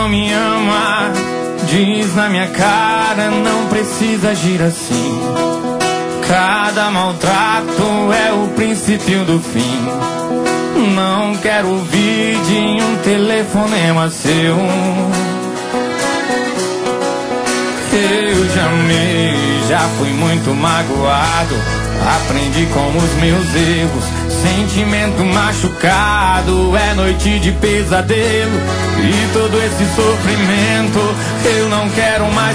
não me ama. Diz na minha cara, não precisa agir assim. Cada maltrato é o princípio do fim. Não quero ouvir de um telefonema seu. Eu já amei, já fui muito magoado. Aprendi com os meus erros. Sentimento machucado é noite de pesadelo. E todo esse sofrimento eu não quero mais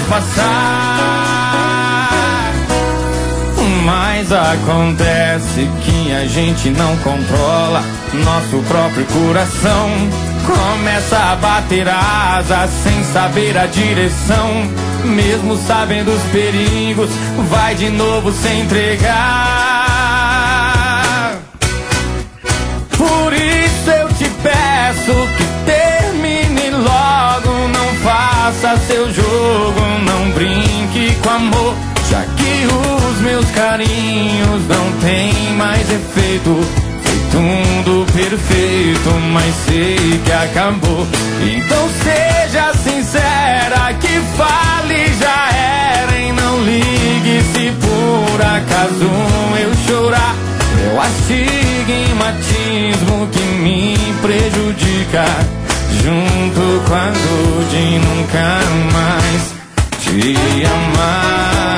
passar. Mas acontece que a gente não controla nosso próprio coração. Começa a bater asas sem saber a direção. Mesmo sabendo os perigos, vai de novo se entregar. Por isso eu te peço que termine logo. Não faça seu jogo, não brinque com amor. Já que os meus carinhos não têm mais efeito. Foi tudo perfeito, mas sei que acabou. Então seja sincera, que fale já era. E não ligue se por acaso eu chorar. É o astigmatismo que me prejudica, junto com a dor de nunca mais te amar.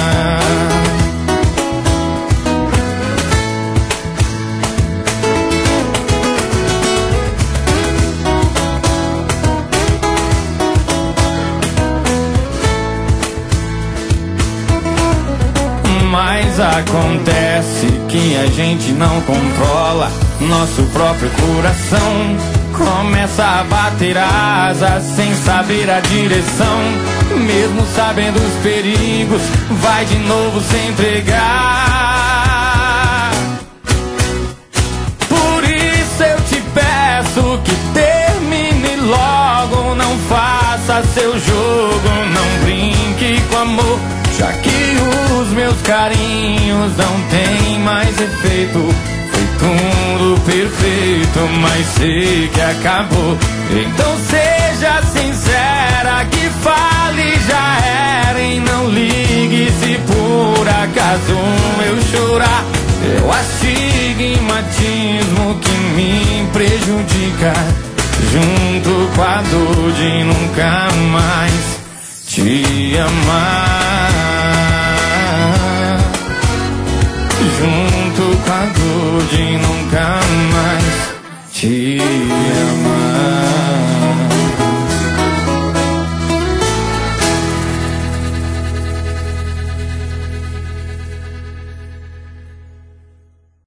Mas acontece que a gente não controla nosso próprio coração. Começa a bater asas sem saber a direção. Mesmo sabendo os perigos, vai de novo se entregar. Por isso eu te peço que termine logo. Não faça seu jogo, não brinque com amor. Já que os meus carinhos não têm mais efeito. Foi tudo perfeito, mas sei que acabou. Então seja sincera, que fale já era. E não ligue se por acaso eu chorar. É o astigmatismo que me prejudica, junto com a dor de nunca mais te amar. Junto com a dor de